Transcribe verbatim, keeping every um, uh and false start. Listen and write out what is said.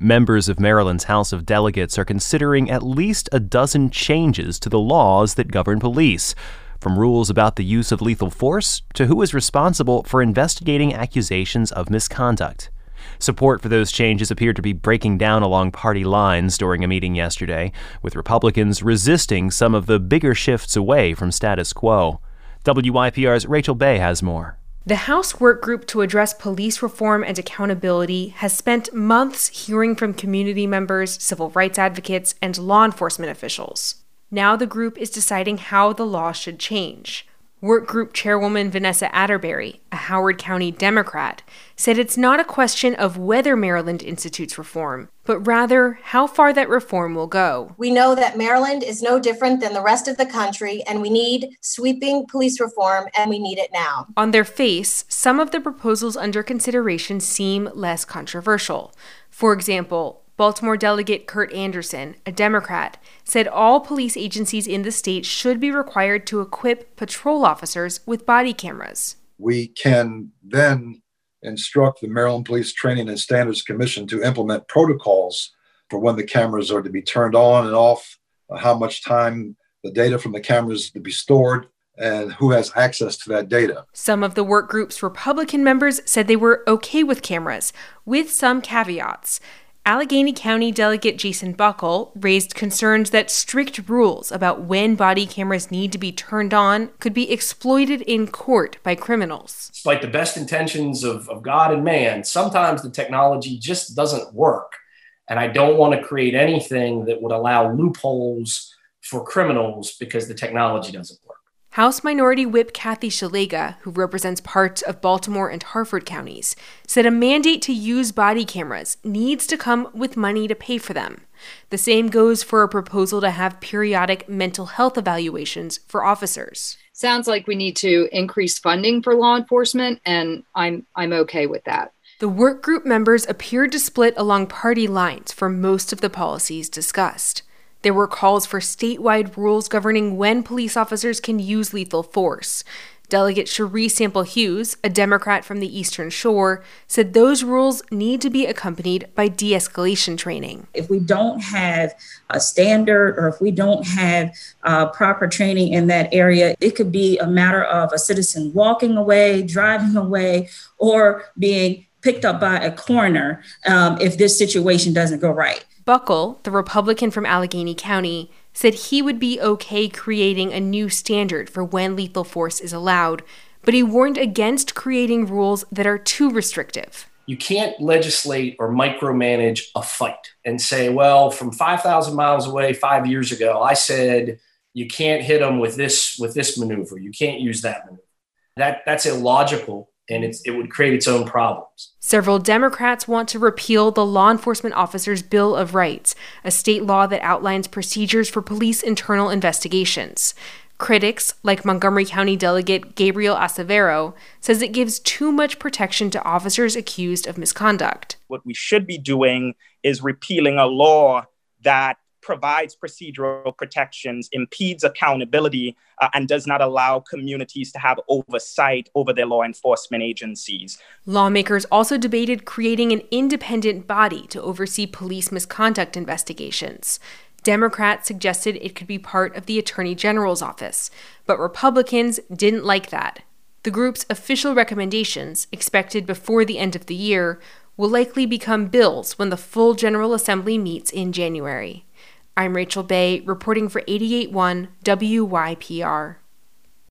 Members of Maryland's House of Delegates are considering at least a dozen changes to the laws that govern police, from rules about the use of lethal force to who is responsible for investigating accusations of misconduct. Support for those changes appeared to be breaking down along party lines during a meeting yesterday, with Republicans resisting some of the bigger shifts away from status quo. W Y P R's Rachel Bay has more. The House Work Group to Address Police Reform and Accountability has spent months hearing from community members, civil rights advocates, and law enforcement officials. Now the group is deciding how the law should change. Work Group Chairwoman Vanessa Atterbury, a Howard County Democrat, said it's not a question of whether Maryland institutes reform, but rather how far that reform will go. We know that Maryland is no different than the rest of the country, and we need sweeping police reform, and we need it now. On their face, some of the proposals under consideration seem less controversial. For example, Baltimore Delegate Kurt Anderson, a Democrat, said all police agencies in the state should be required to equip patrol officers with body cameras. We can then instruct the Maryland Police Training and Standards Commission to implement protocols for when the cameras are to be turned on and off, how much time the data from the cameras is to be stored, and who has access to that data. Some of the work group's Republican members said they were okay with cameras, with some caveats. Allegheny County Delegate Jason Buckle raised concerns that strict rules about when body cameras need to be turned on could be exploited in court by criminals. Despite the best intentions of, of God and man, sometimes the technology just doesn't work. And I don't want to create anything that would allow loopholes for criminals because the technology doesn't work. House Minority Whip Kathy Szeliga, who represents parts of Baltimore and Harford counties, said a mandate to use body cameras needs to come with money to pay for them. The same goes for a proposal to have periodic mental health evaluations for officers. Sounds like we need to increase funding for law enforcement, and I'm I'm okay with that. The work group members appeared to split along party lines for most of the policies discussed. There were calls for statewide rules governing when police officers can use lethal force. Delegate Cherie Sample Hughes, a Democrat from the Eastern Shore, said those rules need to be accompanied by de-escalation training. If we don't have a standard or if we don't have uh, proper training in that area, it could be a matter of a citizen walking away, driving away, or being picked up by a coroner um, if this situation doesn't go right. Buckle, the Republican from Allegheny County, said he would be okay creating a new standard for when lethal force is allowed, but he warned against creating rules that are too restrictive. You can't legislate or micromanage a fight and say, well, from five thousand miles away five years ago, I said you can't hit them with this with this maneuver. You can't use that maneuver. That, that's illogical. And it's, it would create its own problems. Several Democrats want to repeal the Law Enforcement Officers' Bill of Rights, a state law that outlines procedures for police internal investigations. Critics, like Montgomery County Delegate Gabriel Acevero, says it gives too much protection to officers accused of misconduct. What we should be doing is repealing a law that provides procedural protections, impedes accountability, uh, and does not allow communities to have oversight over their law enforcement agencies. Lawmakers also debated creating an independent body to oversee police misconduct investigations. Democrats suggested it could be part of the Attorney General's office, but Republicans didn't like that. The group's official recommendations, expected before the end of the year, will likely become bills when the full General Assembly meets in January. I'm Rachel Bay, reporting for eighty-eight point one W Y P R.